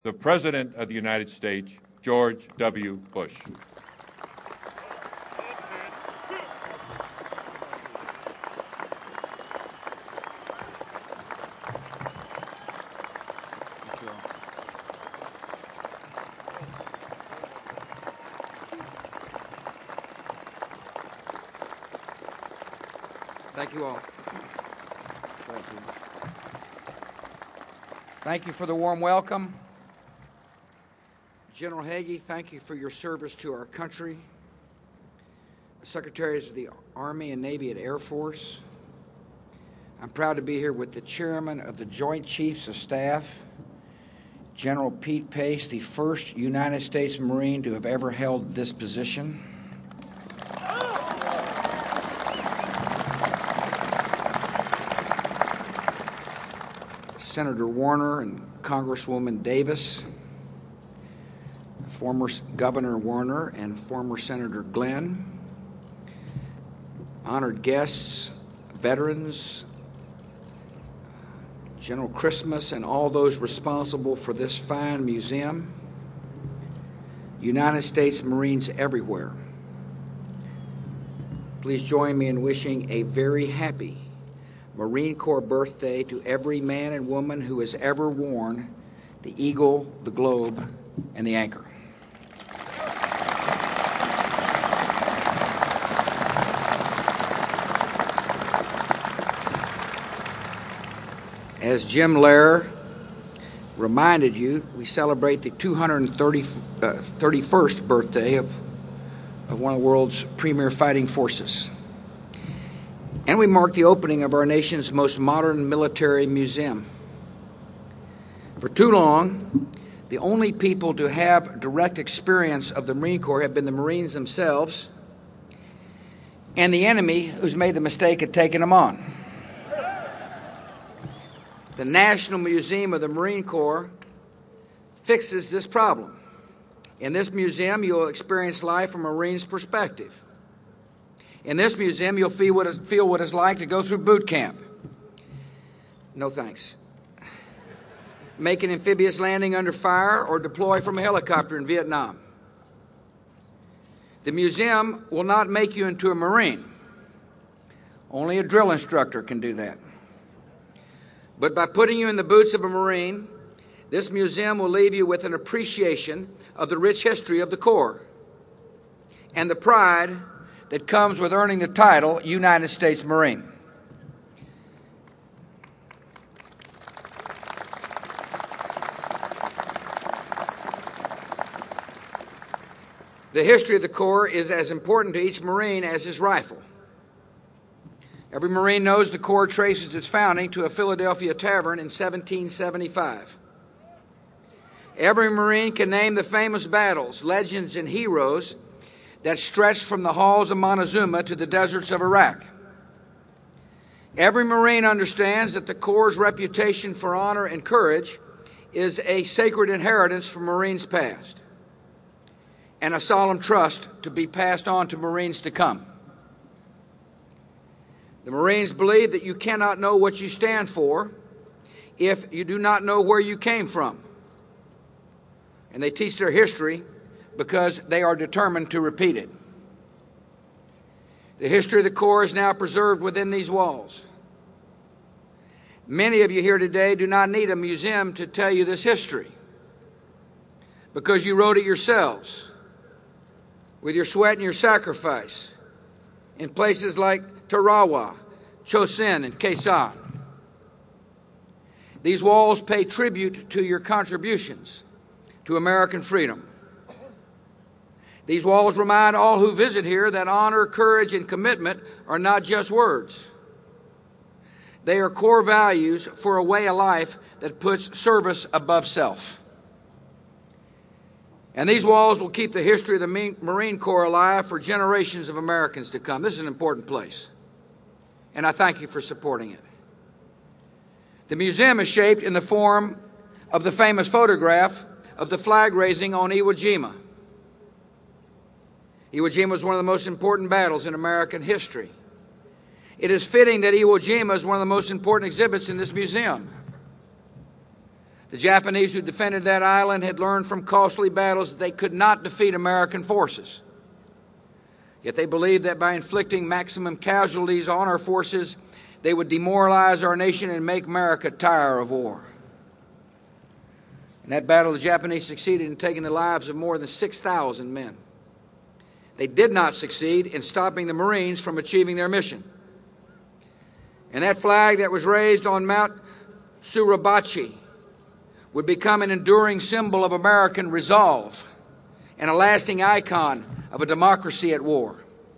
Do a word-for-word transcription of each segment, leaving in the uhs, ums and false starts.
the President of the United States, George W. Bush. Thank you all. Thank you. Thank you for the warm welcome. General Hagee, thank you for your service to our country. Secretaries of the Army and Navy and Air Force, I'm proud to be here with the Chairman of the Joint Chiefs of Staff, General Pete Pace, the first United States Marine to have ever held this position. Senator Warner and Congresswoman Davis, former Governor Warner and former Senator Glenn, honored guests, veterans, General Christmas, and all those responsible for this fine museum, United States Marines everywhere. Please join me in wishing a very happy Marine Corps birthday to every man and woman who has ever worn the Eagle, the Globe, and the Anchor. As Jim Lehrer reminded you, we celebrate the two hundred thirty-first birthday of, of one of the world's premier fighting forces. And we mark the opening of our nation's most modern military museum. For too long, the only people to have direct experience of the Marine Corps have been the Marines themselves and the enemy who's made the mistake of taking them on. The National Museum of the Marine Corps fixes this problem. In this museum, you'll experience life from a Marine's perspective. In this museum, you'll feel what, it, feel what it's like to go through boot camp. No thanks. Make an amphibious landing under fire or deploy from a helicopter in Vietnam. The museum will not make you into a Marine. Only a drill instructor can do that. But by putting you in the boots of a Marine, this museum will leave you with an appreciation of the rich history of the Corps and the pride that comes with earning the title United States Marine. The history of the Corps is as important to each Marine as his rifle. Every Marine knows the Corps traces its founding to a Philadelphia tavern in seventeen seventy-five. Every Marine can name the famous battles, legends, and heroes that stretched from the halls of Montezuma to the deserts of Iraq. Every Marine understands that the Corps' reputation for honor and courage is a sacred inheritance from Marines past and a solemn trust to be passed on to Marines to come. The Marines believe that you cannot know what you stand for if you do not know where you came from. And they teach their history because they are determined to repeat it. The history of the Corps is now preserved within these walls. Many of you here today do not need a museum to tell you this history because you wrote it yourselves with your sweat and your sacrifice in places like Tarawa, Chosin, and Khe Sanh. These walls pay tribute to your contributions to American freedom. These walls remind all who visit here that honor, courage, and commitment are not just words. They are core values for a way of life that puts service above self. And these walls will keep the history of the Marine Corps alive for generations of Americans to come. This is an important place, and I thank you for supporting it. The museum is shaped in the form of the famous photograph of the flag raising on Iwo Jima. Iwo Jima was one of the most important battles in American history. It is fitting that Iwo Jima is one of the most important exhibits in this museum. The Japanese who defended that island had learned from costly battles that they could not defeat American forces. Yet they believed that by inflicting maximum casualties on our forces, they would demoralize our nation and make America tire of war. In that battle, the Japanese succeeded in taking the lives of more than six thousand men. They did not succeed in stopping the Marines from achieving their mission. And that flag that was raised on Mount Suribachi would become an enduring symbol of American resolve and a lasting icon of a democracy at war.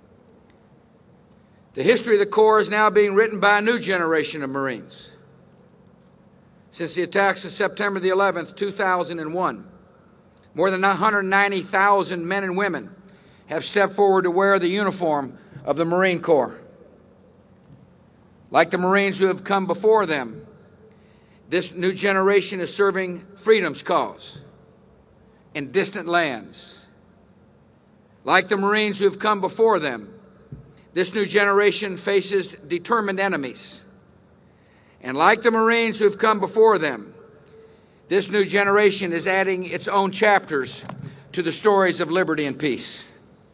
The history of the Corps is now being written by a new generation of Marines. Since the attacks of September the eleventh, two thousand one, more than one hundred ninety thousand men and women have stepped forward to wear the uniform of the Marine Corps. Like the Marines who have come before them, this new generation is serving freedom's cause in distant lands. Like the Marines who have come before them, this new generation faces determined enemies. And like the Marines who have come before them, this new generation is adding its own chapters to the stories of liberty and peace.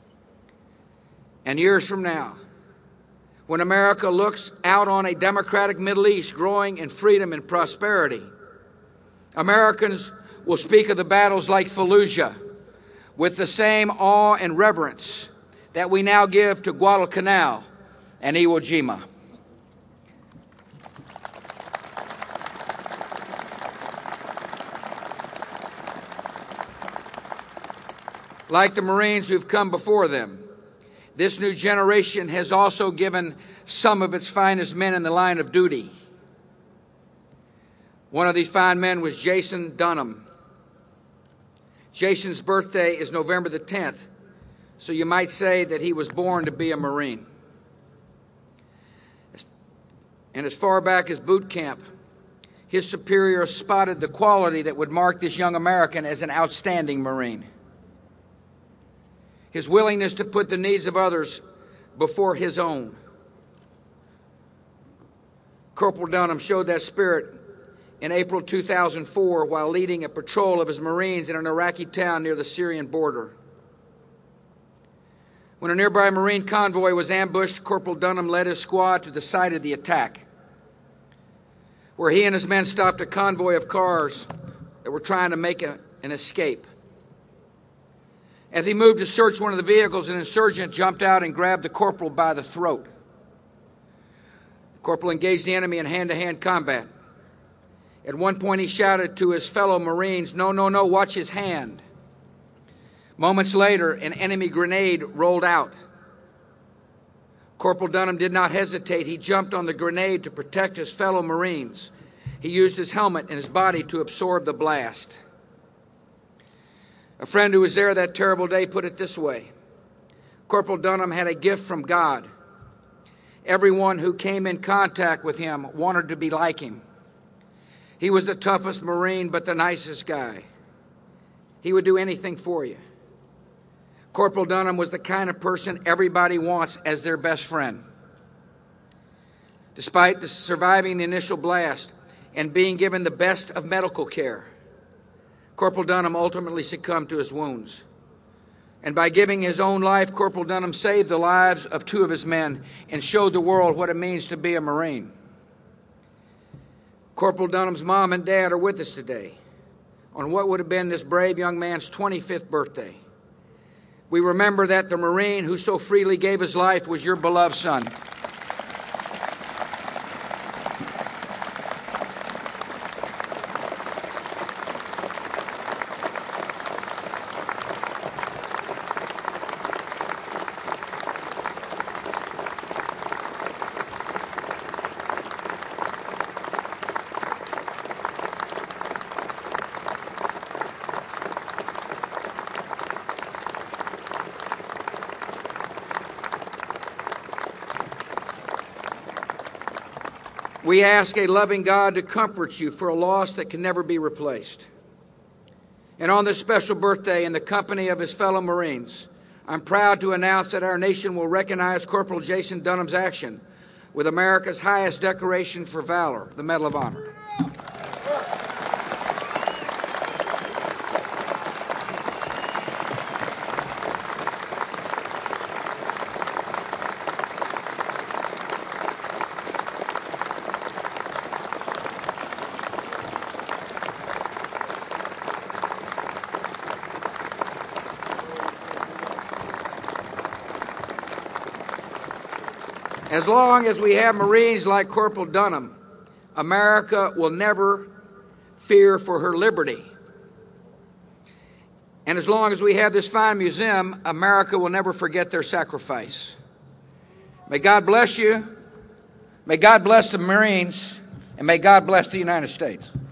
And years from now, when America looks out on a democratic Middle East growing in freedom and prosperity, Americans will speak of the battles like Fallujah with the same awe and reverence that we now give to Guadalcanal and Iwo Jima. Like the Marines who've come before them, this new generation has also given some of its finest men in the line of duty. One of these fine men was Jason Dunham. Jason's birthday is November the tenth, so you might say that he was born to be a Marine. And as far back as boot camp, his superiors spotted the quality that would mark this young American as an outstanding Marine. His willingness to put the needs of others before his own. Corporal Dunham showed that spirit in April two thousand four while leading a patrol of his Marines in an Iraqi town near the Syrian border. When a nearby Marine convoy was ambushed, Corporal Dunham led his squad to the site of the attack, where he and his men stopped a convoy of cars that were trying to make a, an escape. As he moved to search one of the vehicles, an insurgent jumped out and grabbed the corporal by the throat. The corporal engaged the enemy in hand-to-hand combat. At one point, he shouted to his fellow Marines, "No, no, no, watch his hand." Moments later, an enemy grenade rolled out. Corporal Dunham did not hesitate. He jumped on the grenade to protect his fellow Marines. He used his helmet and his body to absorb the blast. A friend who was there that terrible day put it this way: Corporal Dunham had a gift from God. Everyone who came in contact with him wanted to be like him. He was the toughest Marine, but the nicest guy. He would do anything for you. Corporal Dunham was the kind of person everybody wants as their best friend. Despite surviving the initial blast and being given the best of medical care, Corporal Dunham ultimately succumbed to his wounds. And by giving his own life, Corporal Dunham saved the lives of two of his men and showed the world what it means to be a Marine. Corporal Dunham's mom and dad are with us today on what would have been this brave young man's twenty-fifth birthday. We remember that the Marine who so freely gave his life was your beloved son. We ask a loving God to comfort you for a loss that can never be replaced. And on this special birthday, in the company of his fellow Marines, I'm proud to announce that our nation will recognize Corporal Jason Dunham's action with America's highest decoration for valor, the Medal of Honor. As long as we have Marines like Corporal Dunham, America will never fear for her liberty. And as long as we have this fine museum, America will never forget their sacrifice. May God bless you. May God bless the Marines. And may God bless the United States.